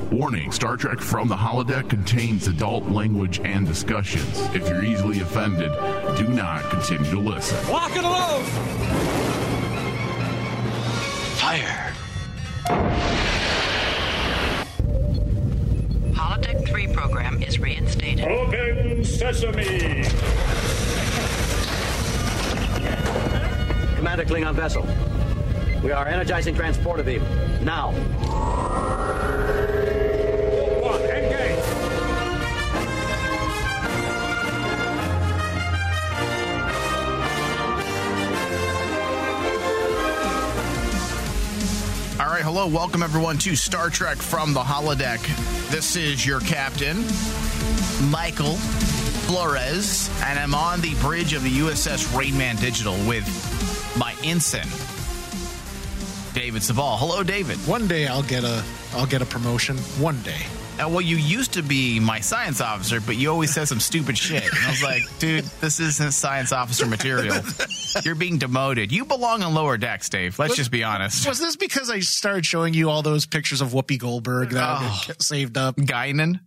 Warning, Star Trek From the Holodeck contains adult language and discussions. If you're easily offended, do not continue to listen. Lock and load! Fire! Holodeck 3 program is reinstated. Open sesame! Commander Klingon vessel. We are energizing transport of evil. Now. One, engage! All right, hello, welcome everyone to Star Trek From the Holodeck. This is your captain, Michael Flores, and I'm on the bridge of the USS Rainman Digital with my ensign, David Sabal. Hello, David. One day I'll get a promotion. One day. Well, you used to be my science officer, but you always said some stupid shit. And I was like, dude, this isn't science officer material. You're being demoted. You belong on lower decks, Dave. Let's just be honest. Was this because I started showing you all those pictures of Whoopi Goldberg that I saved up? Guinan?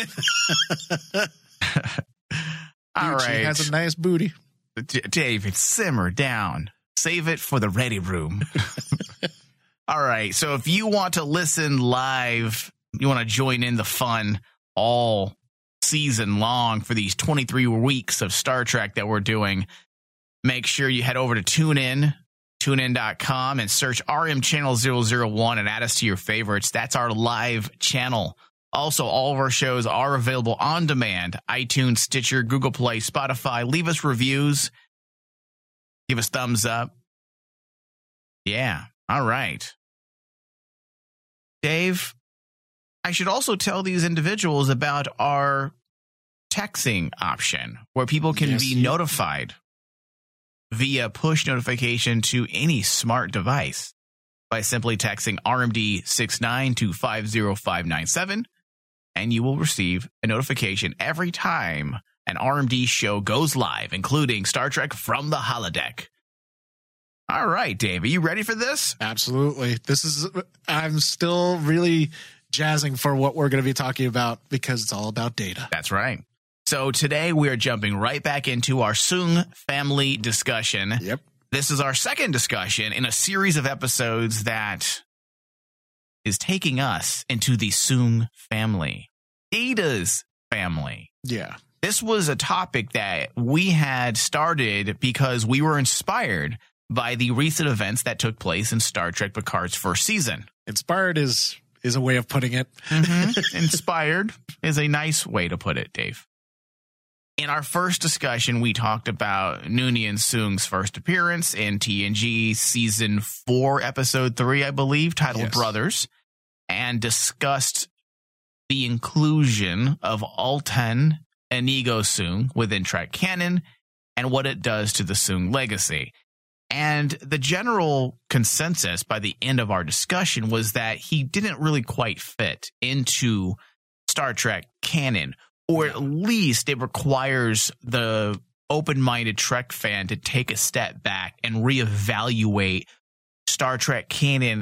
All right. She has a nice booty. David, simmer down. Save it for the ready room. All right. So if you want to listen live, you want to join in the fun all season long for these 23 weeks of Star Trek that we're doing, make sure you head over to tunein.com and search RM Channel 001 and add us to your favorites. That's our live channel. Also, all of our shows are available on demand, iTunes, Stitcher, Google Play, Spotify. Leave us reviews. Give us thumbs up. Yeah. All right. Dave, I should also tell these individuals about our texting option where people can be notified via push notification to any smart device by simply texting RMD69 to 50597, and you will receive a notification every time an RMD show goes live, including Star Trek From the Holodeck. All right, Dave, are you ready for this? Absolutely. I'm still really jazzing for what we're going to be talking about because it's all about data. That's right. So today we are jumping right back into our Soong family discussion. Yep. This is our second discussion in a series of episodes that is taking us into the Soong family, Data's family. Yeah. This was a topic that we had started because we were inspired by the recent events that took place in Star Trek Picard's first season. Inspired is a way of putting it. Mm-hmm. Inspired is a nice way to put it, Dave. In our first discussion, we talked about Noonien Soong's first appearance in TNG Season 4, Episode 3, I believe, titled Brothers, and discussed the inclusion of Altan Inigo Soong within Trek canon and what it does to the Soong legacy. And the general consensus by the end of our discussion was that he didn't really quite fit into Star Trek canon, or at least it requires the open-minded Trek fan to take a step back and reevaluate Star Trek canon,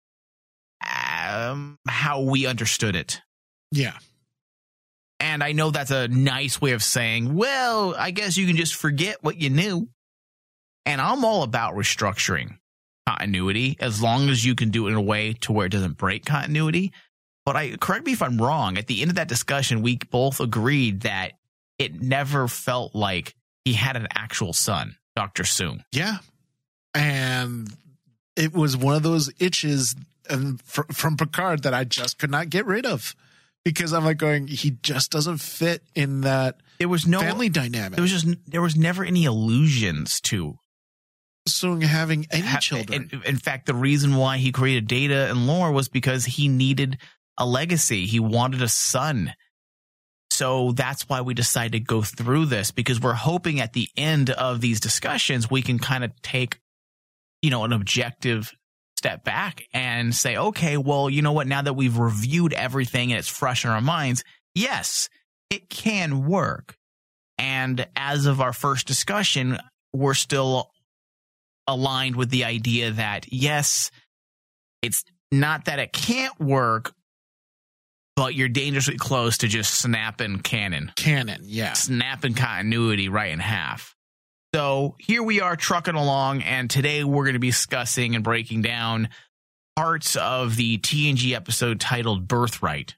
how we understood it. Yeah. And I know that's a nice way of saying, well, I guess you can just forget what you knew. And I'm all about restructuring continuity as long as you can do it in a way to where it doesn't break continuity. But correct me if I'm wrong. At the end of that discussion, we both agreed that it never felt like he had an actual son, Dr. Soong. Yeah. And it was one of those itches from Picard that I just could not get rid of. Because I'm like going, he just doesn't fit in that family dynamic. There was never any allusions to Soong having any children. In fact, the reason why he created Data and Lore was because he needed a legacy. He wanted a son. So that's why we decided to go through this, because we're hoping at the end of these discussions, we can kind of take, an objective step back and say, okay, well, you know what? Now that we've reviewed everything and it's fresh in our minds, yes, it can work. And as of our first discussion, we're still aligned with the idea that, yes, it's not that it can't work, but you're dangerously close to just snapping canon, yeah. snapping continuity right in half. So here we are trucking along, and today we're going to be discussing and breaking down parts of the TNG episode titled Birthright.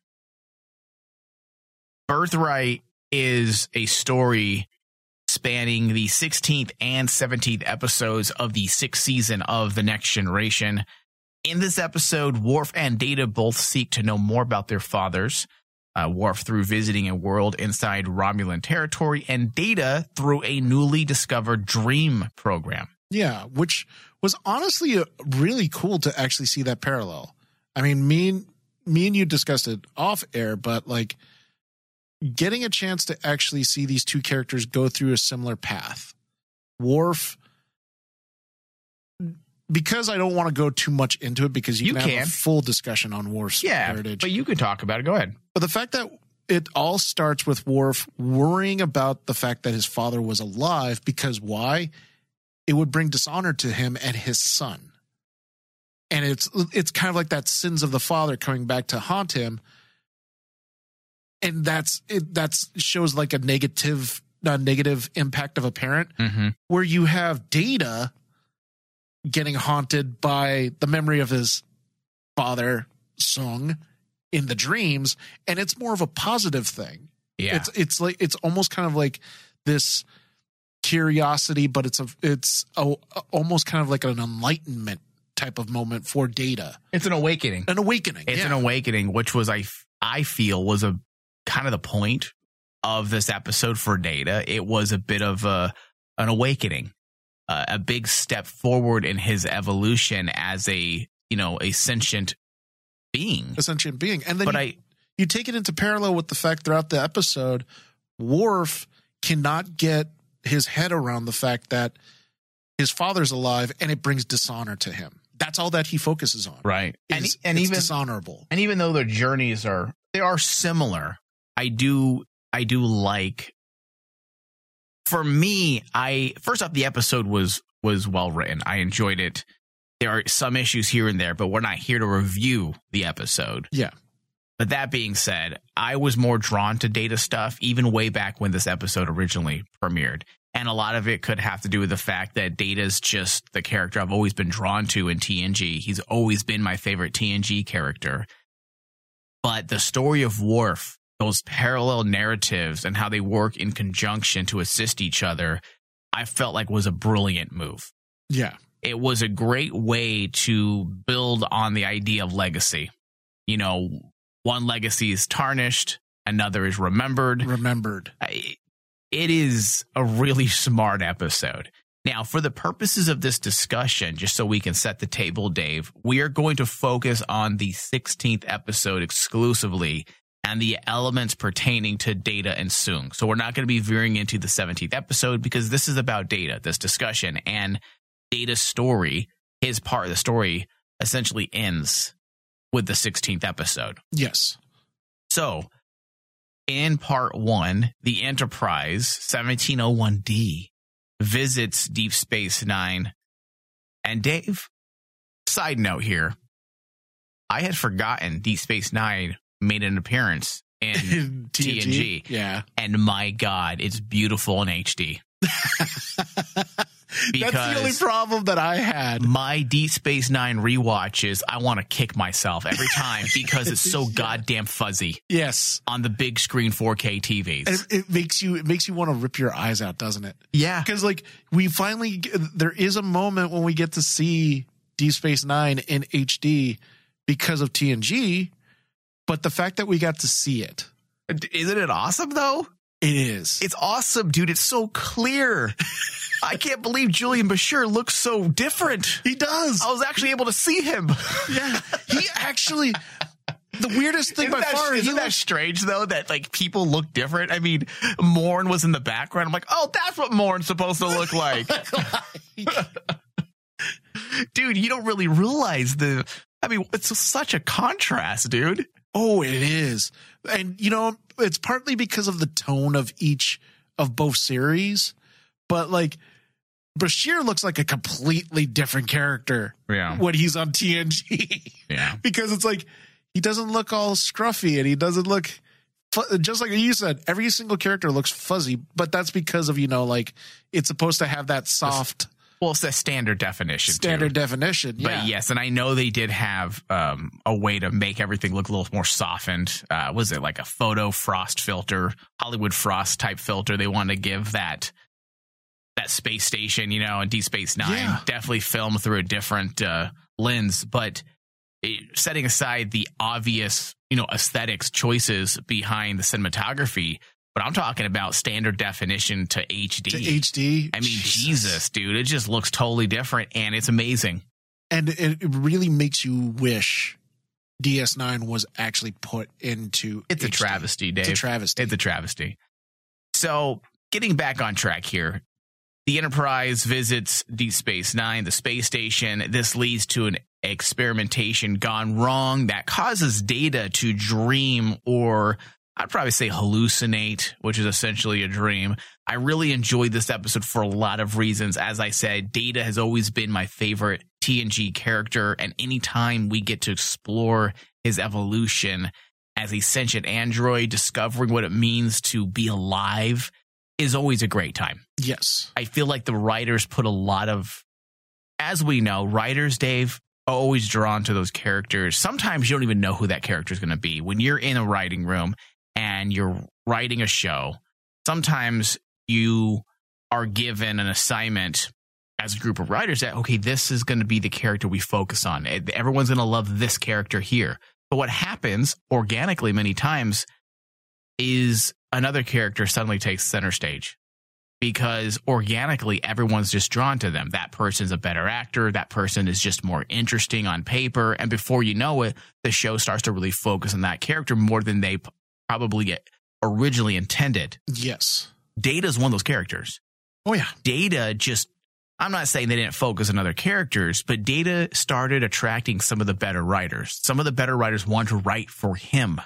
Birthright is a story spanning the 16th and 17th episodes of the 6th season of The Next Generation. In this episode, Worf and Data both seek to know more about their fathers. Worf through visiting a world inside Romulan territory, and Data through a newly discovered dream program. Yeah, which was honestly really cool to actually see that parallel. I mean, me and you discussed it off air, but like getting a chance to actually see these two characters go through a similar path. Worf, because I don't want to go too much into it because you can have a full discussion on Worf's heritage. But you can talk about it. Go ahead. But the fact that it all starts with Worf worrying about the fact that his father was alive, because why? It would bring dishonor to him and his son. And it's kind of like that sins of the father coming back to haunt him. And that shows like a negative impact of a parent, where you have Data getting haunted by the memory of his father, Sung, in the dreams, and it's more of a positive thing. Yeah, it's like it's almost kind of like this curiosity, but it's almost kind of like an enlightenment type of moment for Data. It's an awakening. An awakening. It's an awakening, which was I feel was a kind of the point of this episode for Data. It was a bit of an awakening, a big step forward in his evolution as a sentient being. And then you take it into parallel with the fact throughout the episode, Worf cannot get his head around the fact that his father's alive, and it brings dishonor to him. That's all that he focuses on. Right. And even dishonorable. And even though their journeys are similar, I do like, for me, first off, the episode was well written. I enjoyed it. There are some issues here and there, but we're not here to review the episode. Yeah. But that being said, I was more drawn to Data stuff even way back when this episode originally premiered. And a lot of it could have to do with the fact that Data's just the character I've always been drawn to in TNG. He's always been my favorite TNG character. But the story of Worf, those parallel narratives and how they work in conjunction to assist each other, I felt like was a brilliant move. Yeah. It was a great way to build on the idea of legacy. One legacy is tarnished, another is remembered. It is a really smart episode. Now, for the purposes of this discussion, just so we can set the table, Dave, we are going to focus on the 16th episode exclusively and the elements pertaining to Data and Sung. So we're not going to be veering into the 17th episode because this is about Data, this discussion, and Data's story, his part of the story, essentially ends with the 16th episode. Yes. So, in part 1, the Enterprise 1701D visits Deep Space Nine. And Dave, side note here, I had forgotten Deep Space Nine made an appearance in TNG. Yeah. And my God, it's beautiful in HD. That's the only problem that I had. My Deep Space Nine rewatches, I want to kick myself every time because it's so goddamn fuzzy. Yes. On the big screen 4K TVs. And it makes you want to rip your eyes out, doesn't it? Yeah. Because there is a moment when we get to see Deep Space Nine in HD because of TNG, but the fact that we got to see it. Isn't it awesome though? It is. It's awesome, dude. It's so clear. I can't believe Julian Bashir looks so different. He does. I was actually able to see him. Yeah. He actually, the weirdest thing isn't that strange though, that like people look different? I mean, Morn was in the background. I'm like, oh, that's what Morn's supposed to look like. Dude, you don't really realize it's such a contrast, dude. Oh, it is. And, it's partly because of the tone of both series, but like Bashir looks like a completely different character when he's on TNG. Yeah. Because it's like he doesn't look all scruffy, and he doesn't look just like you said. Every single character looks fuzzy, but that's because of like it's supposed to have that soft. Well, it's a standard definition. Definition, yeah. But yes, and I know they did have a way to make everything look a little more softened. Was it like a photo frost filter, Hollywood Frost type filter? They wanted to give that space station, in Deep Space Nine, definitely filmed through a different lens. But setting aside the obvious, aesthetics choices behind the cinematography, but I'm talking about standard definition to HD. I mean, Jesus, dude, it just looks totally different, and it's amazing. And it really makes you wish DS9 was actually put into It's HD. A travesty, Dave. It's a travesty. So, getting back on track here, the Enterprise visits Deep Space Nine, the space station. This leads to an experimentation gone wrong that causes Data to dream, or I'd probably say hallucinate, which is essentially a dream. I really enjoyed this episode for a lot of reasons. As I said, Data has always been my favorite TNG character, and anytime we get to explore his evolution as a sentient android, discovering what it means to be alive, is always a great time. Yes. I feel like the writers put a lot of, as we know, writers, Dave, are always drawn to those characters. Sometimes you don't even know who that character is going to be. When you're in a writing room and you're writing a show, sometimes you are given an assignment as a group of writers that, okay, this is going to be the character we focus on. Everyone's going to love this character here. But what happens organically many times is another character suddenly takes center stage, because organically everyone's just drawn to them. That person's a better actor. That person is just more interesting on paper. And before you know it, the show starts to really focus on that character more than they probably originally intended. Yes. Data's one of those characters. Oh, yeah. Data just, I'm not saying they didn't focus on other characters, but Data started attracting some of the better writers. Some of the better writers want to write for him.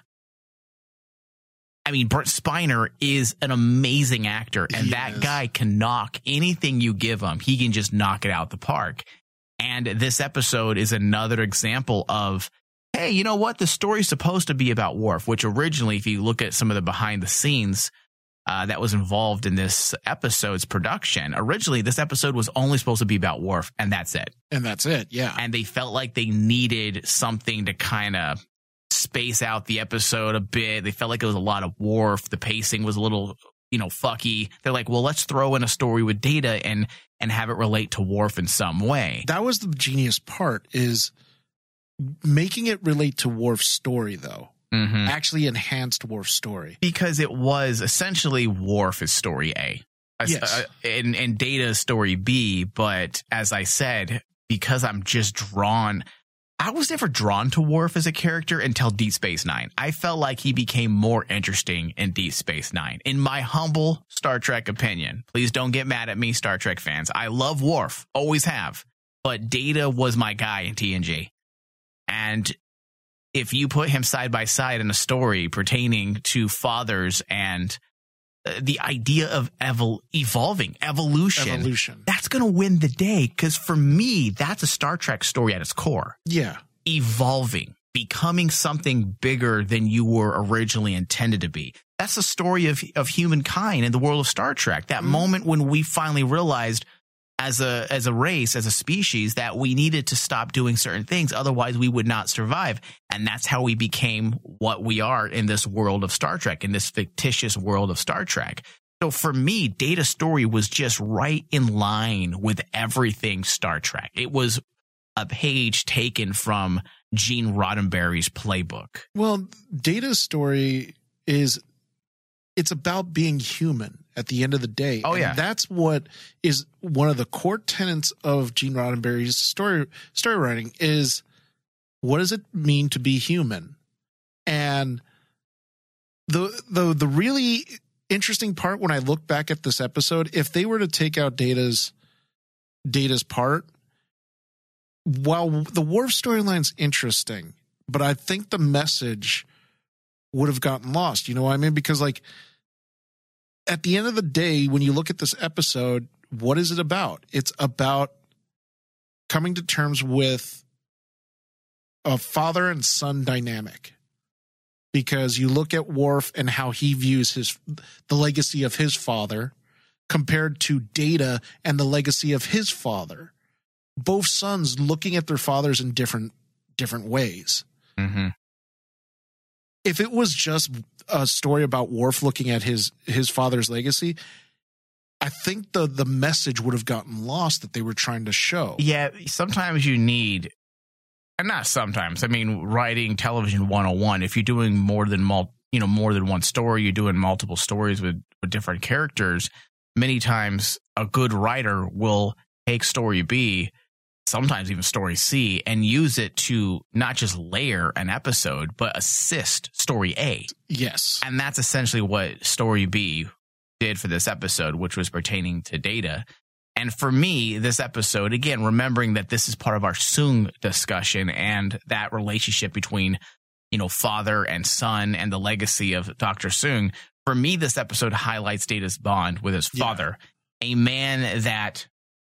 I mean, Brent Spiner is an amazing actor, and that guy can knock anything you give him. He can just knock it out the park. And this episode is another example of, hey, you know what? The story's supposed to be about Worf, which originally, if you look at some of the behind the scenes that was involved in this episode's production, originally this episode was only supposed to be about Worf, and that's it. And that's it, yeah. And they felt like they needed something to kind of space out the episode a bit. They felt like it was a lot of Worf. The pacing was a little, fucky. They're like, well, let's throw in a story with Data and have it relate to Worf in some way. That was the genius part, is making it relate to Worf's story, though. Mm-hmm. Actually enhanced Worf's story. Because it was essentially Worf's story A. Yes. And Data's story B. But as I said, because I'm just drawn, I was never drawn to Worf as a character until Deep Space Nine. I felt like he became more interesting in Deep Space Nine. In my humble Star Trek opinion, please don't get mad at me, Star Trek fans. I love Worf, always have. But Data was my guy in TNG. And if you put him side by side in a story pertaining to fathers and the idea of evolution, that's going to win the day. Because for me, that's a Star Trek story at its core. Yeah. Evolving, becoming something bigger than you were originally intended to be. That's the story of humankind in the world of Star Trek. That moment when we finally realized as a race, as a species, that we needed to stop doing certain things. Otherwise, we would not survive. And that's how we became what we are in this world of Star Trek, in this fictitious world of Star Trek. So for me, Data's story was just right in line with everything Star Trek. It was a page taken from Gene Roddenberry's playbook. Well, Data's story it's about being human at the end of the day. Oh, yeah. And that's what is one of the core tenets of Gene Roddenberry's story writing is, what does it mean to be human? And the really interesting part when I look back at this episode, if they were to take out Data's part, while the Worf storyline's interesting, but I think the message would have gotten lost. You know what I mean? Because at the end of the day, when you look at this episode, what is it about? It's about coming to terms with a father and son dynamic, because you look at Worf and how he views the legacy of his father compared to Data and the legacy of his father. Both sons looking at their fathers in different ways. Mm-hmm. If it was just a story about Worf looking at his father's legacy, I think the message would have gotten lost that they were trying to show. Yeah, sometimes you need, and not sometimes, I mean, writing television 101, if you're doing more than one story, you're doing multiple stories with different characters, many times a good writer will take story B, sometimes even story C, and use it to not just layer an episode, but assist story A. Yes. And that's essentially what story B did for this episode, which was pertaining to Data. And for me, this episode, again, remembering that this is part of our Soong discussion and that relationship between, father and son and the legacy of Dr. Soong, for me, this episode highlights Data's bond with his father, a man that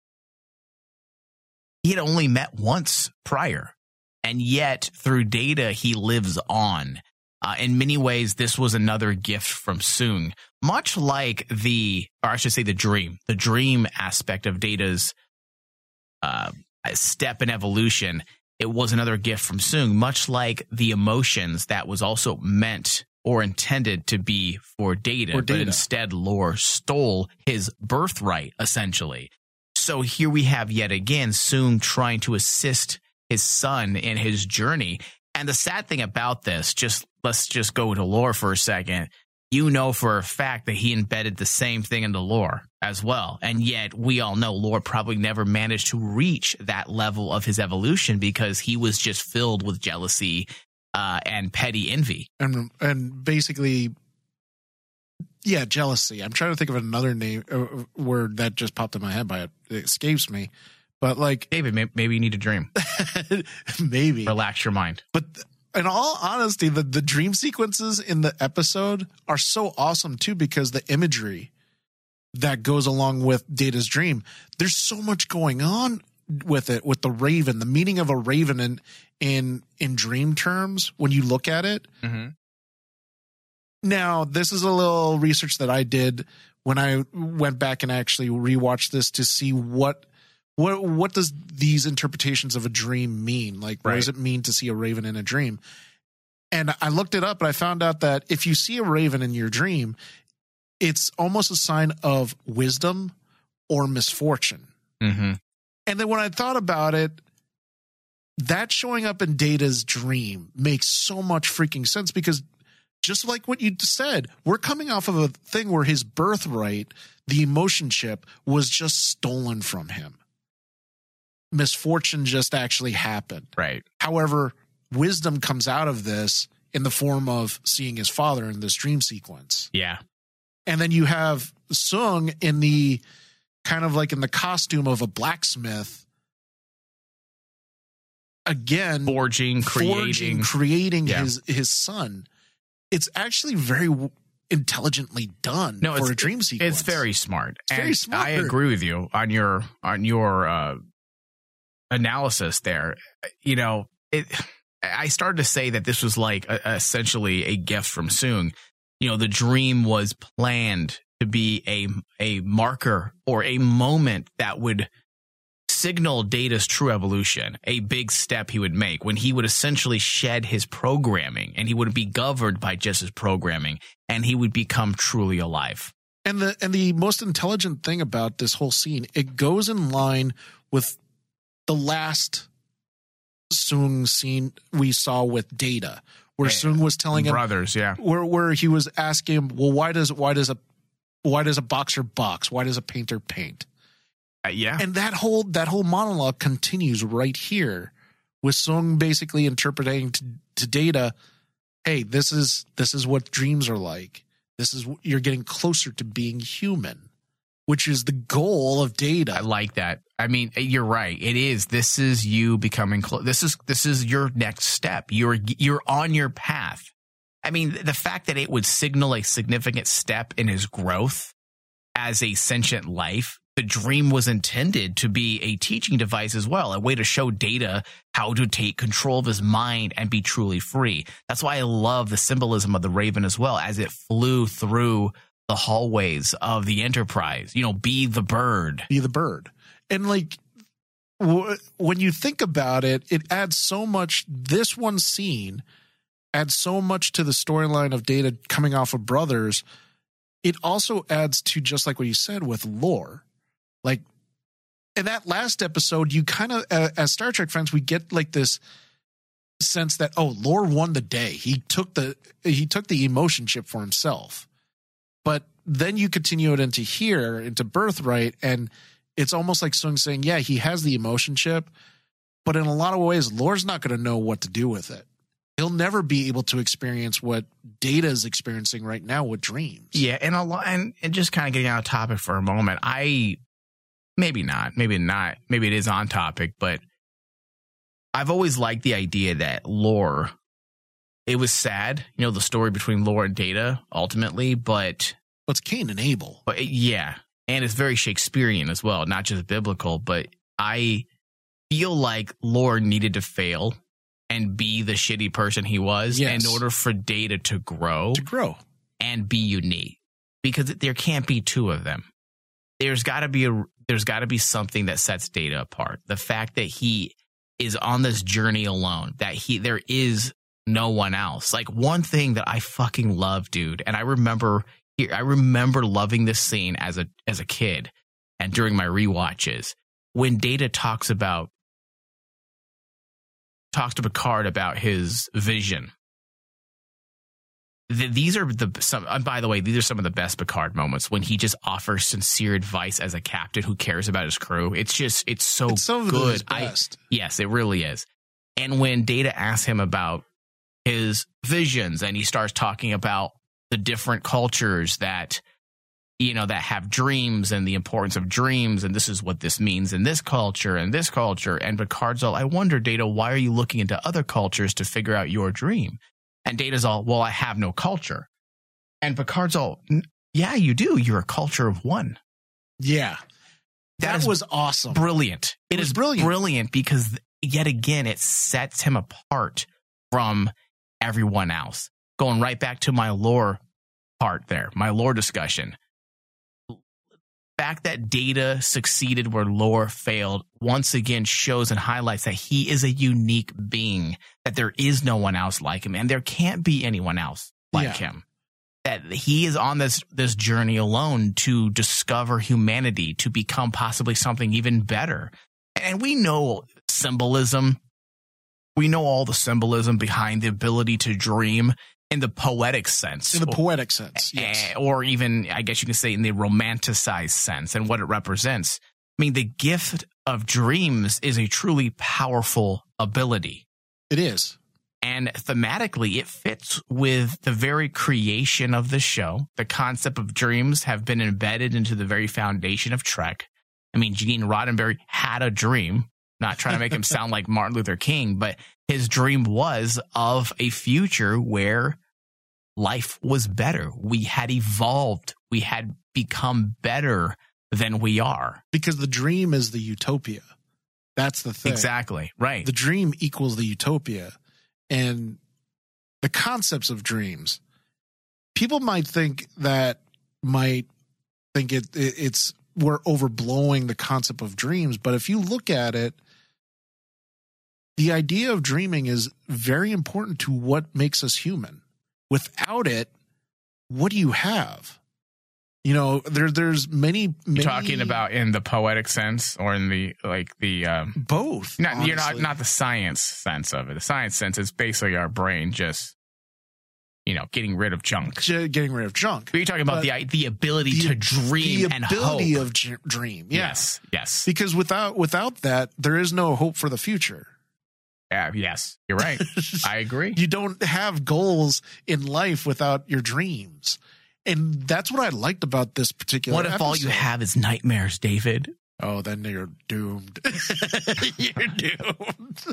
he had only met once prior. And yet, through Data, he lives on. In many ways, this was another gift from Soong, much like the dream aspect of Data's step in evolution. It was another gift from Soong, much like the emotions that was also meant or intended to be for Data. But instead Lore stole his birthright, essentially. So here we have yet again Soong trying to assist his son in his journey. And the sad thing about this, let's just go to Lore for a second. For a fact that he embedded the same thing into Lore as well. And yet we all know Lore probably never managed to reach that level of his evolution because he was just filled with jealousy and petty envy. And basically, jealousy. I'm trying to think of another word that just popped in my head, but it escapes me. But like, David, maybe you need a dream. Maybe. Relax your mind. But in all honesty, the dream sequences in the episode are so awesome too, because the imagery that goes along with Data's dream, there's so much going on with it, with the raven, the meaning of a raven in dream terms when you look at it. Mm-hmm. Now, this is a little research that I did when I went back and actually rewatched this to see what does these interpretations of a dream mean? Like, what does it mean to see a raven in a dream? And I looked it up, and I found out that if you see a raven in your dream, it's almost a sign of wisdom or misfortune. Mm-hmm. And then when I thought about it, that showing up in Data's dream makes so much freaking sense, because just like what you said, we're coming off of a thing where his birthright, the emotion chip, was just stolen from him. Misfortune just actually happened. Right. However, wisdom comes out of this in the form of seeing his father in this dream sequence. Yeah. And then you have Soong in the kind of like in the costume of a blacksmith. Again, forging, creating his son. It's actually very intelligently done for a dream sequence. It's very smart. It's very smart. I agree with you on your analysis there. I started to say that this was like essentially a gift from Soong. The dream was planned to be a marker or a moment that would signal Data's true evolution, a big step he would make when he would essentially shed his programming and he wouldn't be governed by just his programming, and he would become truly alive. And the most intelligent thing about this whole scene, it goes in line with the last Soong scene we saw with Data, where Soong was telling him brothers, where he was asking him, well, why does a boxer box? Why does a painter paint? And that whole monologue continues right here with Soong basically interpreting to Data, hey, this is what dreams are like. This is you're getting closer to being human, which is the goal of Data. I like that. I mean, you're right. It is. This is you becoming close. This is your next step. You're on your path. I mean, the fact that it would signal a significant step in his growth as a sentient life the dream was intended to be a teaching device as well, a way to show Data how to take control of his mind and be truly free. That's why I love the symbolism of the Raven as well, as it flew through the hallways of the Enterprise. Be the bird. Be the bird. And like, when you think about it, it adds so much. This one scene adds so much to the storyline of Data coming off of Brothers. It also adds to, just like what you said, with lore. Like, in that last episode, you kind of, as Star Trek fans, we get like this sense that, Lore won the day. He took the emotion chip for himself. But then you continue it into Birthright, and it's almost like Soong saying, yeah, he has the emotion chip, but in a lot of ways, Lore's not going to know what to do with it. He'll never be able to experience what Data is experiencing right now with dreams. Yeah, and just kind of getting out of topic for a moment, maybe it is on topic, but I've always liked the idea that Lore, it was sad, the story between Lore and Data ultimately, but it's Cain and Abel. But yeah, and it's very Shakespearean as well, not just biblical, but I feel like Lore needed to fail and be the shitty person he was in order for Data to grow and be unique, because there can't be two of them. There's got to be something that sets Data apart. The fact that he is on this journey alone, that there is no one else. Like, one thing that I fucking love, dude, and I remember loving this scene as a kid and during my rewatches, when Data talks to Picard about his vision. These are by the way, these are some of the best Picard moments, when he just offers sincere advice as a captain who cares about his crew. It's so good. Yes, it really is. And when Data asks him about his visions, and he starts talking about the different cultures that have dreams and the importance of dreams, and this is what this means in this culture and this culture. And Picard's all, I wonder, Data, why are you looking into other cultures to figure out your dream? And Data's all, well, I have no culture. And Picard's all, yeah, you do. You're a culture of one. Yeah. That was awesome. Brilliant. It is brilliant because, yet again, it sets him apart from everyone else. Going right back to my lore part there, my lore discussion. The fact that Data succeeded where Lore failed once again shows and highlights that he is a unique being, that there is no one else like him, and there can't be anyone else like him. That he is on this journey alone to discover humanity, to become possibly something even better. And we know symbolism. We know all the symbolism behind the ability to dream in the poetic sense. Yes. Or even, I guess you can say, in the romanticized sense and what it represents. I mean, the gift of dreams is a truly powerful ability. It is. And thematically, it fits with the very creation of the show. The concept of dreams have been embedded into the very foundation of Trek. I mean, Gene Roddenberry had a dream, not trying to make him sound like Martin Luther King, but his dream was of a future where life was better. We had evolved. We had become better than we are. Because the dream is the utopia. That's the thing. Exactly. Right. The dream equals the utopia. And the concepts of dreams, people might think it's we're overblowing the concept of dreams. But if you look at it, the idea of dreaming is very important to what makes us human. Without it, what do you have? There's many. You're talking about in the poetic sense, or in the both. You're not the science sense of it. The science sense is basically our brain just, getting rid of junk. Getting rid of junk. But you're talking about the ability to dream and hope. The ability of dream. Yeah. Yes. Because without that, there is no hope for the future. Yes, you're right. I agree. You don't have goals in life without your dreams. And that's what I liked about this particular episode. What if all you have is nightmares, David? Oh, then you're doomed. You're doomed.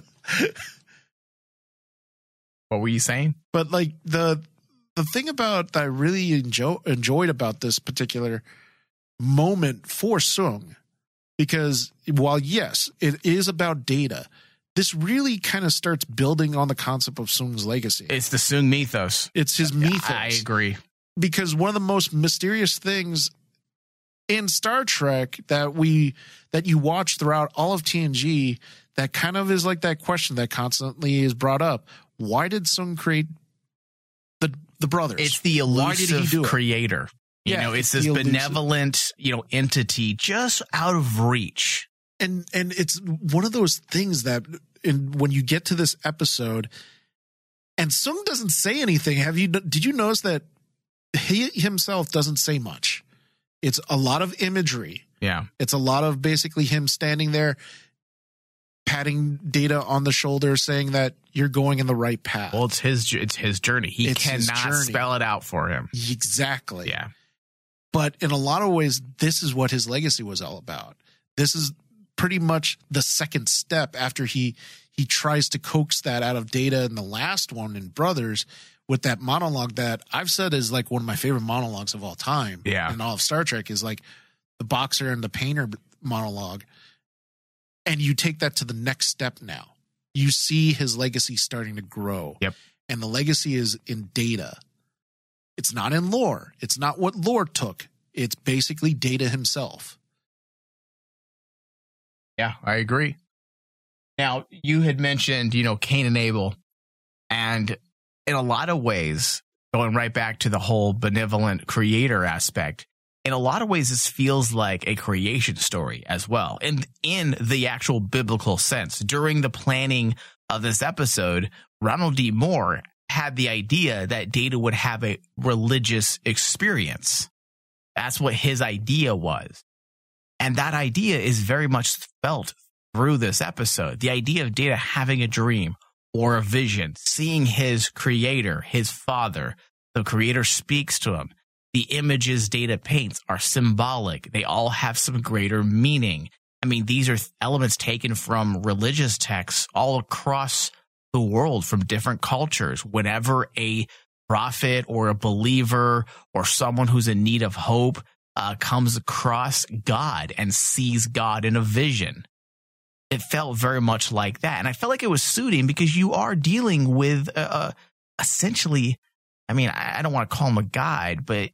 What were you saying? But like the thing about that I really enjoyed about this particular moment for Sung, because while yes, it is about Data, this really kind of starts building on the concept of Sung's legacy. It's the Sung mythos. It's his mythos. I agree. Because one of the most mysterious things in Star Trek that you watch throughout all of TNG, that kind of is like that question that constantly is brought up. Why did Sung create the brothers? It's the elusive creator. You know, it's this benevolent, entity just out of reach. And it's one of those things that when you get to this episode and Sung doesn't say anything, did you notice that he himself doesn't say much? It's a lot of imagery. Yeah. It's a lot of basically him standing there, patting Data on the shoulder, saying that you're going in the right path. Well, it's his journey. He cannot spell it out for him. Exactly. Yeah. But in a lot of ways, this is what his legacy was all about. This is pretty much the second step after he tries to coax that out of Data in the last one in Brothers, with that monologue that I've said is like one of my favorite monologues of all time. Yeah. In all of Star Trek, is like the boxer and the painter monologue. And you take that to the next step now. You see his legacy starting to grow. Yep. And the legacy is in Data. It's not in Lore. It's not what Lore took. It's basically Data himself. Yeah, I agree. Now, you had mentioned, Cain and Abel. And in a lot of ways, going right back to the whole benevolent creator aspect, in a lot of ways, this feels like a creation story as well. And in the actual biblical sense, during the planning of this episode, Ronald D. Moore had the idea that Data would have a religious experience. That's what his idea was. And that idea is very much felt through this episode. The idea of Data having a dream or a vision, seeing his creator, his father, the creator speaks to him. The images Data paints are symbolic. They all have some greater meaning. I mean, these are elements taken from religious texts all across the world from different cultures. Whenever a prophet or a believer or someone who's in need of hope comes across God and sees God in a vision, it felt very much like that. And I felt like it was suiting because you are dealing with essentially, I mean, I don't want to call him a guide, but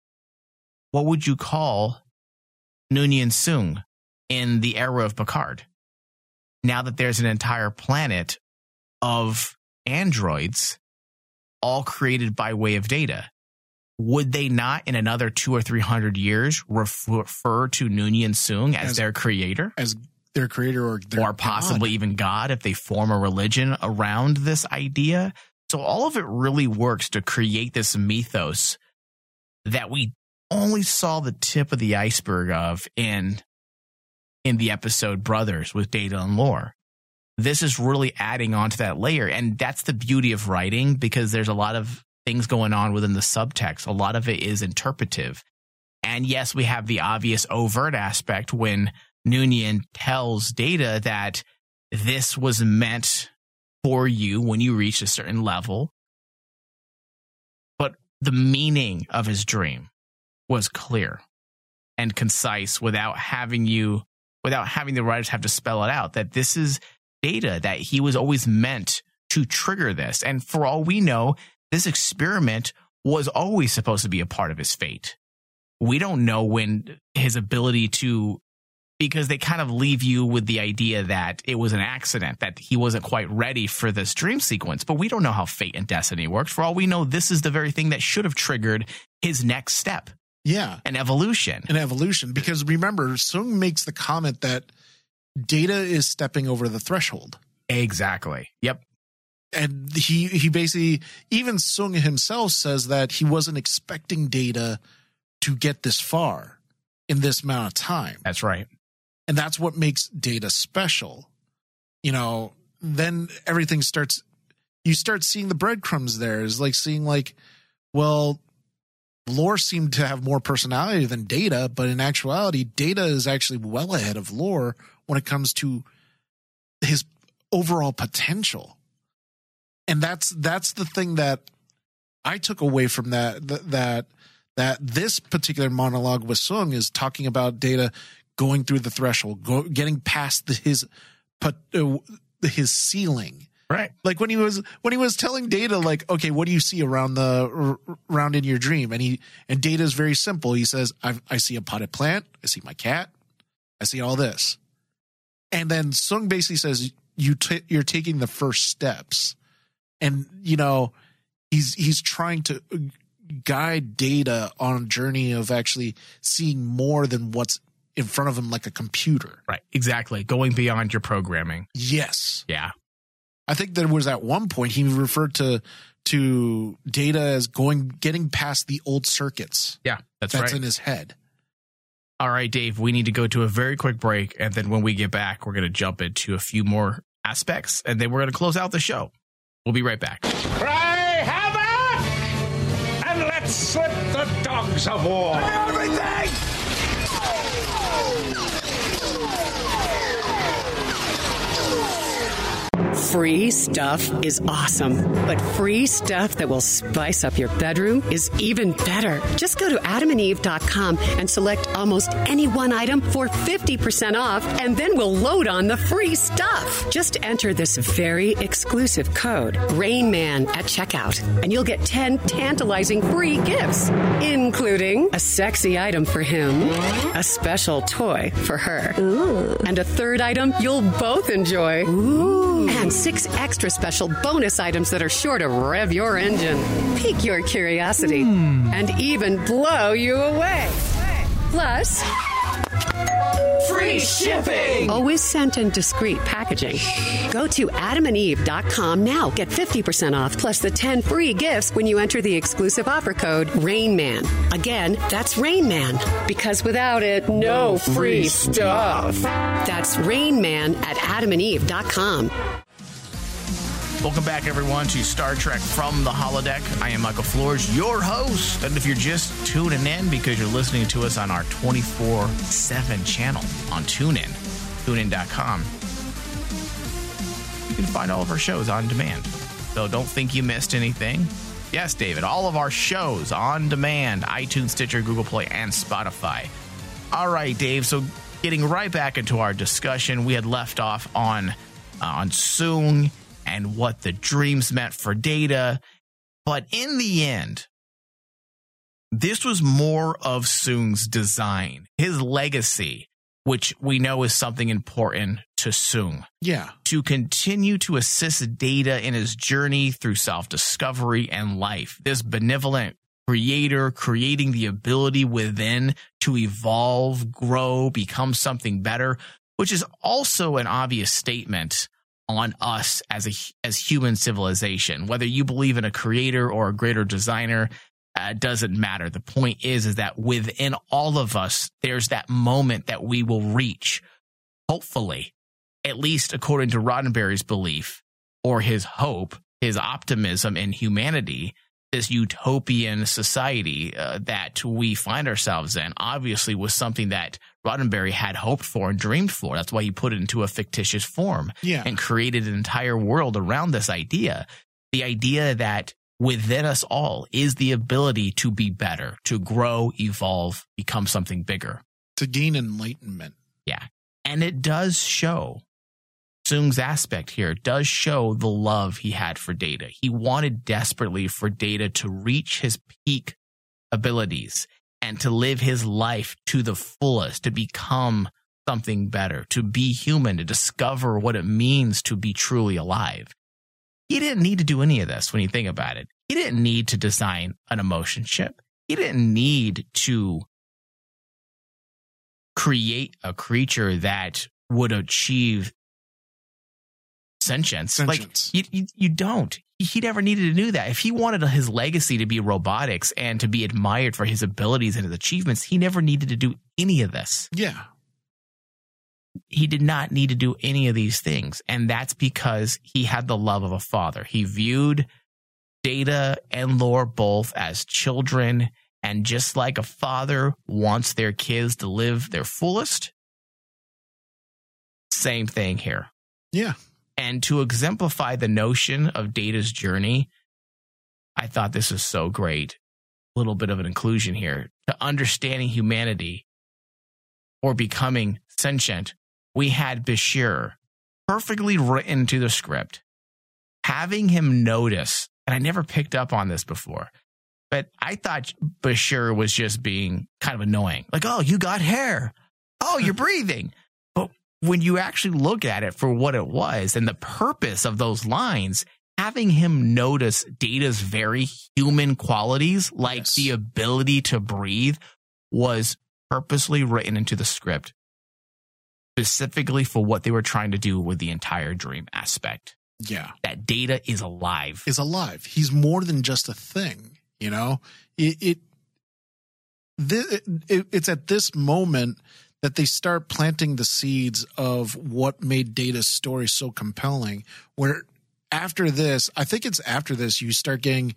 what would you call Noonien Soong in the era of Picard? Now that there's an entire planet of androids all created by way of Data, would they not in another 200 or 300 years refer to Noonien Soong as their creator? As their creator or possibly even God if they form a religion around this idea? So all of it really works to create this mythos that we only saw the tip of the iceberg of in the episode Brothers with Data and Lore. This is really adding on to that layer. And that's the beauty of writing, because there's a lot of things going on within the subtext. A lot of it is interpretive. And yes, we have the obvious overt aspect when Noonien tells Data that this was meant for you when you reach a certain level. But the meaning of his dream was clear and concise without having the writers have to spell it out, that this is Data, that he was always meant to trigger this. And for all we know, this experiment was always supposed to be a part of his fate. We don't know when his ability to, because they kind of leave you with the idea that it was an accident, that he wasn't quite ready for this dream sequence. But we don't know how fate and destiny works. For all we know, this is the very thing that should have triggered his next step. Yeah. An evolution. Because remember, Sung makes the comment that Data is stepping over the threshold. Exactly. Yep. And he basically, even Sung himself says that he wasn't expecting Data to get this far in this amount of time. That's right. And that's what makes Data special. Then everything starts, you start seeing the breadcrumbs there. It's like seeing well, Lore seemed to have more personality than Data, but in actuality, Data is actually well ahead of Lore when it comes to his overall potential. And that's the thing that I took away from that that this particular monologue with Soong is talking about Data going through the threshold, getting past his ceiling. Right. Like when he was telling Data, like, okay, what do you see around in your dream? And Data is very simple. He says, I see a potted plant. I see my cat. I see all this. And then Soong basically says, you're taking the first steps. And, he's trying to guide Data on a journey of actually seeing more than what's in front of him, like a computer. Right. Exactly. Going beyond your programming. Yes. Yeah. I think there was at one point he referred to Data as getting past the old circuits. Yeah, that's right. In his head. All right, Dave, we need to go to a very quick break. And then when we get back, we're going to jump into a few more aspects. And then we're going to close out the show. We'll be right back. Cry havoc! And let's slip the dogs of war. Everything! Free stuff is awesome, but free stuff that will spice up your bedroom is even better. Just go to adamandeve.com and select almost any one item for 50% off, and then we'll load on the free stuff. Just enter this very exclusive code, RAINMAN, at checkout, and you'll get 10 tantalizing free gifts, including a sexy item for him, a special toy for her, and a third item you'll both enjoy. And 6 extra special bonus items that are sure to rev your engine, pique your curiosity, and even blow you away. Plus, free shipping! Always sent in discreet packaging. Go to adamandeve.com now. Get 50% off plus the 10 free gifts when you enter the exclusive offer code RAINMAN. Again, that's RAINMAN. Because without it, no free stuff. That's RAINMAN at adamandeve.com. Welcome back, everyone, to Star Trek From the Holodeck. I am Michael Flores, your host. And if you're just tuning in because you're listening to us on our 24/7 channel on TuneIn, tunein.com, you can find all of our shows on demand. So don't think you missed anything. Yes, David, all of our shows on demand, iTunes, Stitcher, Google Play, and Spotify. All right, Dave, so getting right back into our discussion, we had left off on Soong and what the dreams meant for Data. But in the end, this was more of Soong's design, his legacy, which we know is something important to Soong. Yeah. To continue to assist Data in his journey through self-discovery and life. This benevolent creator creating the ability within to evolve, grow, become something better, which is also an obvious statement on us as human civilization. Whether you believe in a creator or a greater designer, doesn't matter. The point is that within all of us, there's that moment that we will reach, hopefully, at least according to Roddenberry's belief or his hope, his optimism in humanity, this utopian society that we find ourselves in, obviously was something that Roddenberry had hoped for and dreamed for. That's why he put it into a fictitious form and created an entire world around this idea. The idea that within us all is the ability to be better, to grow, evolve, become something bigger. To gain enlightenment. Yeah. And it does show. Soong's aspect here does show the love he had for Data. He wanted desperately for Data to reach his peak abilities and to live his life to the fullest, to become something better, to be human, to discover what it means to be truly alive. He didn't need to do any of this when you think about it. He didn't need to design an emotion chip. He didn't need to create a creature that would achieve sentience. Like you don't. He never needed to do that. If he wanted his legacy to be robotics and to be admired for his abilities and his achievements, he never needed to do any of this. Yeah. He did not need to do any of these things. And that's because he had the love of a father. He viewed Data and Lore both as children. And just like a father wants their kids to live their fullest, same thing here. Yeah. And to exemplify the notion of Data's journey, I thought this was so great. little bit of an inclusion here. To understanding humanity or becoming sentient, we had Bashir perfectly written to the script, having him notice, and I never picked up on this before, but I thought Bashir was just being kind of annoying. Like, oh, you got hair. Oh, you're breathing. But when you actually look at it for what it was and the purpose of those lines, having him notice Data's very human qualities, like the ability to breathe, was purposely written into the script, specifically for what they were trying to do with the entire dream aspect. Yeah. That Data is alive. Is alive. He's more than just a thing, you know? It's at this moment that they start planting the seeds of what made Data's story so compelling, where after this, I think it's after this, you start getting,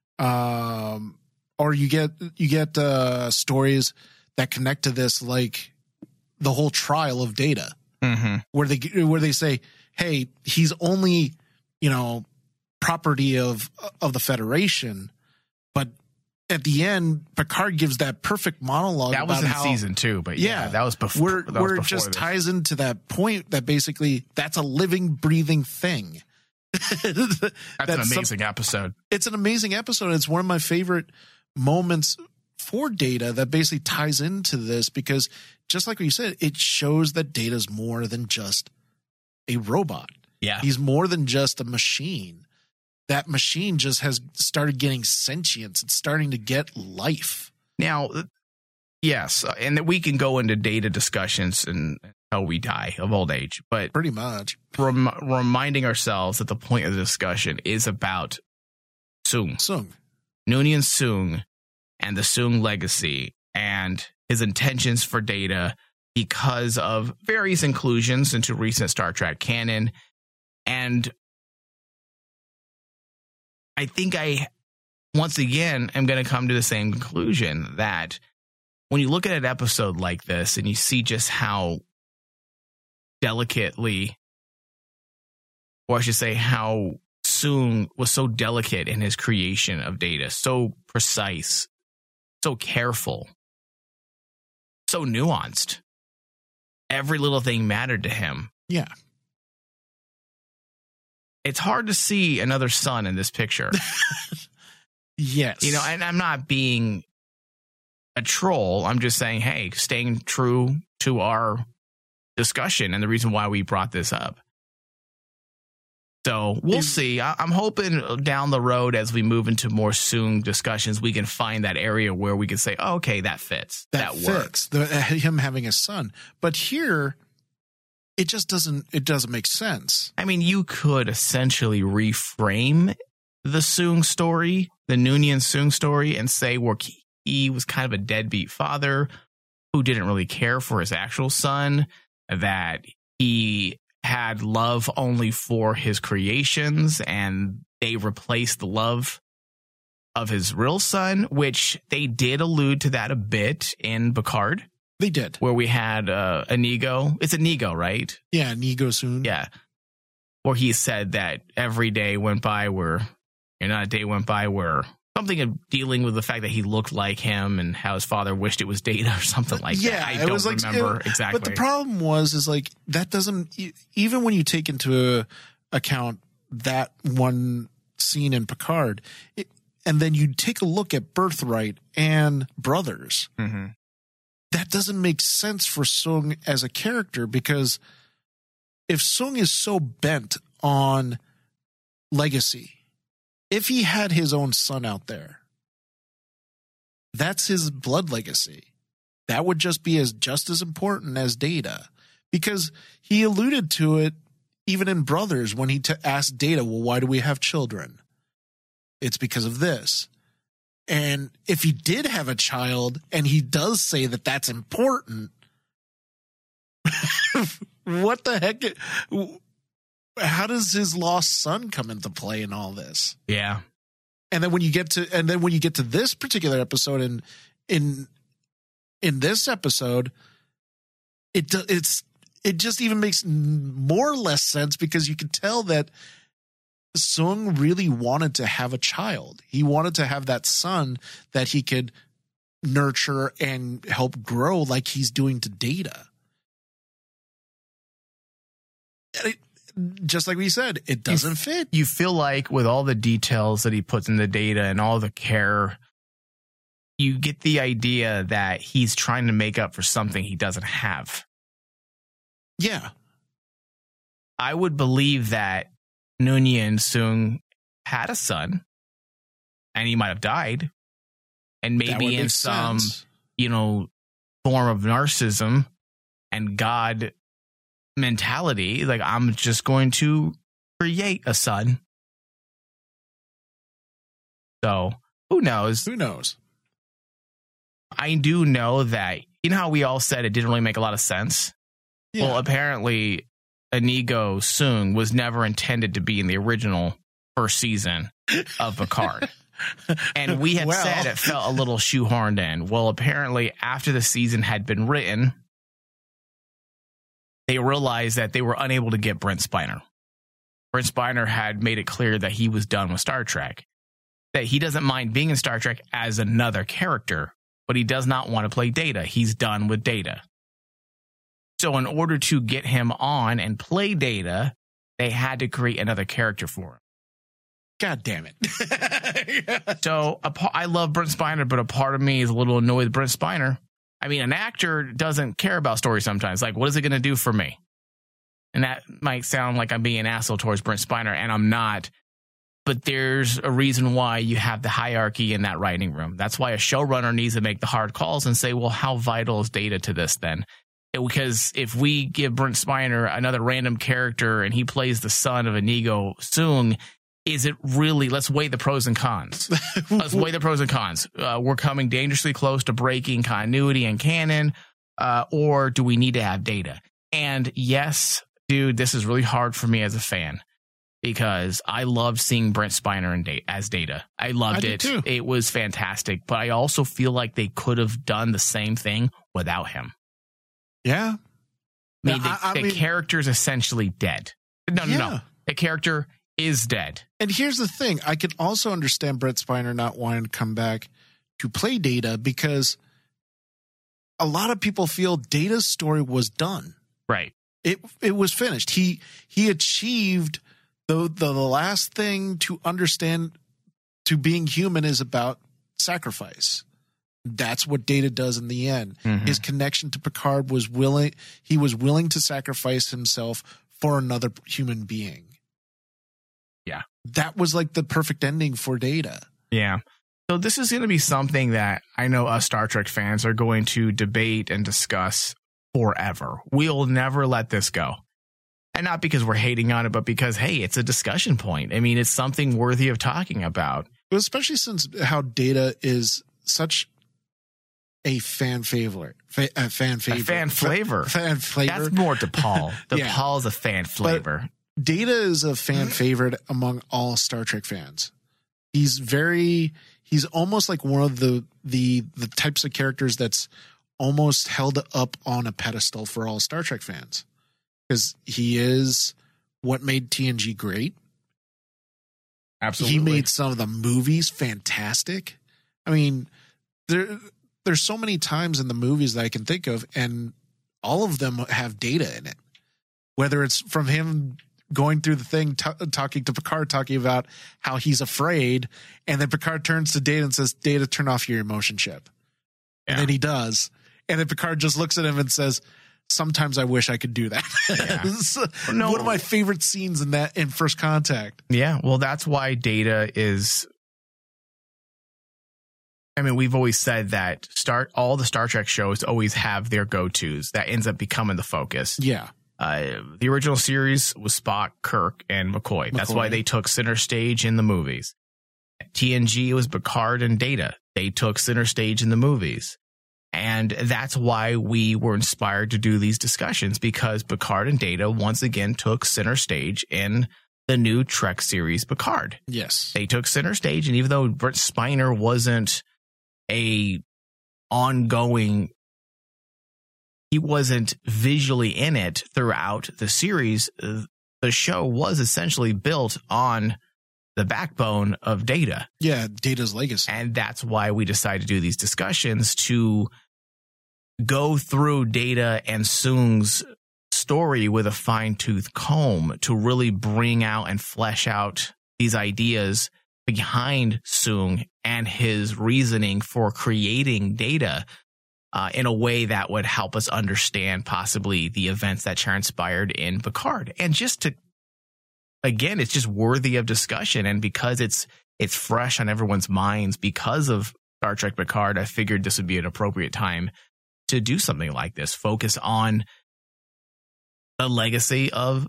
or you get stories that connect to this, like the whole trial of Data, where they say, hey, he's only, property of the Federation, but at the end, Picard gives that perfect monologue. That was in season 2, but that was before. Where it just ties into that point that basically that's a living, breathing thing. That's an amazing episode. It's an amazing episode. It's one of my favorite moments for Data that basically ties into this, because just like what you said, it shows that Data's more than just a robot. Yeah. He's more than just a machine. That machine just has started getting sentience. It's starting to get life. Now, yes, and that we can go into Data discussions and how we die of old age, but pretty much reminding ourselves that the point of the discussion is about Soong. Noonien Soong and the Soong legacy and his intentions for Data because of various inclusions into recent Star Trek canon. And I think once again, I'm going to come to the same conclusion that when you look at an episode like this and you see just how delicately, or I should say how Soong was so delicate in his creation of Data, so precise, so careful, so nuanced. Every little thing mattered to him. Yeah. It's hard to see another son in this picture. Yes. And I'm not being a troll. I'm just saying, hey, staying true to our discussion and the reason why we brought this up. So we'll see. I'm hoping down the road as we move into more Soong discussions, we can find that area where we can say, oh, okay, that fits. That works. Him having a son. But here, it just doesn't make sense. I mean, you could essentially reframe the Soong story, the Noonien Soong story, and say he was kind of a deadbeat father who didn't really care for his actual son, that he had love only for his creations, and they replaced the love of his real son, which they did allude to that a bit in Picard. They did. Where we had Inigo. It's Inigo, right? Yeah, Inigo Soong. Yeah. Where he said that every day went by where, not a day went by where something of dealing with the fact that he looked like him and how his father wished it was Data or something like that. I don't remember exactly. But the problem was that doesn't, even when you take into account that one scene in Picard, and then you take a look at Birthright and Brothers, that doesn't make sense for Soong as a character, because if Soong is so bent on legacy, if he had his own son out there, that's his blood legacy. That would just be just as important as Data, because he alluded to it even in Brothers when he asked Data, well, why do we have children? It's because of this. And if he did have a child and he does say that that's important, what the heck? How does his lost son come into play in all this? Yeah. And then when you get to this particular episode, in this episode, it just even makes more or less sense, because you can tell that Sung really wanted to have a child. He wanted to have that son that he could nurture and help grow like he's doing to Data. And just like we said, it doesn't fit. You feel like with all the details that he puts in the Data and all the care, you get the idea that he's trying to make up for something he doesn't have. Yeah. I would believe that Noonien Sung had a son and he might have died, and maybe in some, form of narcissism and God mentality, like, I'm just going to create a son. So who knows? Who knows? I do know that, how we all said it didn't really make a lot of sense. Yeah. Well, apparently Inigo Sung was never intended to be in the original first season of Picard. And we had said it felt a little shoehorned in. Well, apparently after the season had been written, they realized that they were unable to get Brent Spiner. Brent Spiner had made it clear that he was done with Star Trek, that he doesn't mind being in Star Trek as another character, but he does not want to play Data. He's done with Data. So in order to get him on and play Data, they had to create another character for him. God damn it. So I love Brent Spiner, but a part of me is a little annoyed with Brent Spiner. I mean, an actor doesn't care about story sometimes. Like, what is it going to do for me? And that might sound like I'm being an asshole towards Brent Spiner, and I'm not. But there's a reason why you have the hierarchy in that writing room. That's why a showrunner needs to make the hard calls and say, well, how vital is Data to this then? Because if we give Brent Spiner another random character and he plays the son of Inigo Sung, is it really, let's weigh the pros and cons. Let's weigh the pros and cons. We're coming dangerously close to breaking continuity and canon, or do we need to have Data? And yes, dude, this is really hard for me as a fan because I loved seeing Brent Spiner as Data. I loved it. Too. It was fantastic, but I also feel like they could have done the same thing without him. Yeah. I mean, the character's essentially dead. No. The character is dead. And here's the thing. I can also understand Brent Spiner not wanting to come back to play Data because a lot of people feel Data's story was done. Right. It was finished. He achieved the last thing to understand to being human is about sacrifice. That's what Data does in the end. Mm-hmm. His connection to Picard was willing to sacrifice himself for another human being. Yeah. That was like the perfect ending for Data. Yeah. So this is going to be something that I know us Star Trek fans are going to debate and discuss forever. We'll never let this go. And not because we're hating on it, but because, hey, it's a discussion point. I mean, it's something worthy of talking about. Especially since how Data is such a fan favorite. A fan flavor. That's more DePaul. DePaul's a fan flavor. But Data is a fan favorite among all Star Trek fans. He's almost like one of the types of characters that's almost held up on a pedestal for all Star Trek fans. Because he is what made TNG great. Absolutely. He made some of the movies fantastic. I mean, there's so many times in the movies that I can think of, and all of them have Data in it. Whether it's from him going through the thing, talking to Picard, talking about how he's afraid, and then Picard turns to Data and says, Data, turn off your emotion chip. Yeah. And then he does. And then Picard just looks at him and says, sometimes I wish I could do that. Yeah. This is one of my favorite scenes in First Contact. Yeah, well, that's why Data is. I mean, we've always said that all the Star Trek shows always have their go-tos that ends up becoming the focus. Yeah. The original series was Spock, Kirk, and McCoy. That's why they took center stage in the movies. TNG was Picard and Data. They took center stage in the movies. And that's why we were inspired to do these discussions, because Picard and Data once again took center stage in the new Trek series Picard. Yes. They took center stage, and even though Brent Spiner wasn't he wasn't visually in it throughout the series, the show was essentially built on the backbone of Data. Yeah, Data's legacy. And that's why we decided to do these discussions, to go through Data and Soong's story with a fine-tooth comb, to really bring out and flesh out these ideas behind Soong and his reasoning for creating Data in a way that would help us understand possibly the events that transpired in Picard. And just to, again, it's just worthy of discussion. And because it's fresh on everyone's minds because of Star Trek Picard, I figured this would be an appropriate time to do something like this. Focus on the legacy of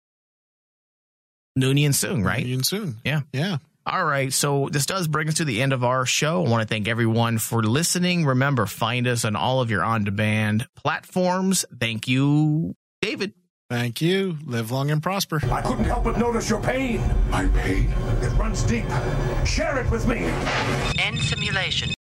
Noonien Soong, right? Noonien Soong. Yeah. Yeah. All right. So this does bring us to the end of our show. I want to thank everyone for listening. Remember, find us on all of your on-demand platforms. Thank you, David. Thank you. Live long and prosper. I couldn't help but notice your pain. My pain? It runs deep. Share it with me. End simulation.